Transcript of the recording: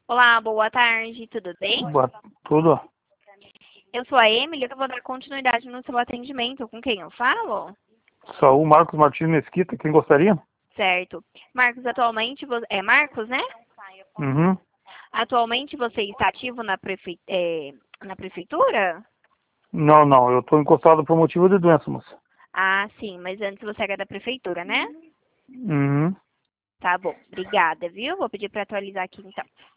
Olá, boa tarde, tudo bem? Tudo? Eu sou a Emily, eu vou dar continuidade no seu atendimento. Com quem eu falo? Saúl Marcos Martins Mesquita, quem gostaria? Certo. Marcos, atualmente é Marcos, né? Uhum. Atualmente você está ativo na prefeitura? Não, eu estou encostado por motivo de doença, moça. Ah, sim, mas antes você era da prefeitura, né? Uhum. Tá bom, obrigada, viu? Vou pedir para atualizar aqui então.